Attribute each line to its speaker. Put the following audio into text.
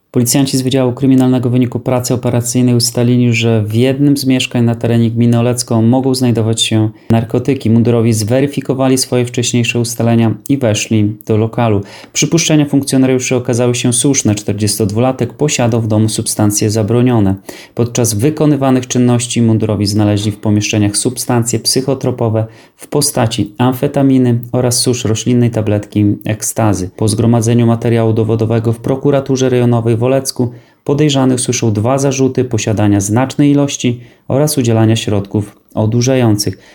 Speaker 1: Policjanci z Wydziału Kryminalnego w wyniku pracy operacyjnej ustalili, że w jednym z mieszkań na terenie gminy Olecko mogą znajdować się narkotyki. Mundurowi zweryfikowali swoje wcześniejsze ustalenia i weszli do lokalu. Przypuszczenia funkcjonariuszy okazały się słuszne. 42-latek posiadał w domu substancje zabronione. Podczas wykonywanych czynności mundurowi znaleźli w pomieszczeniach substancje psychotropowe w postaci amfetaminy oraz susz roślinnej tabletki ekstazy. Po zgromadzeniu materiału dowodowego w prokuraturze rejonowej w Olecku podejrzanych słyszą 2 zarzuty posiadania znacznej ilości oraz udzielania środków odurzających.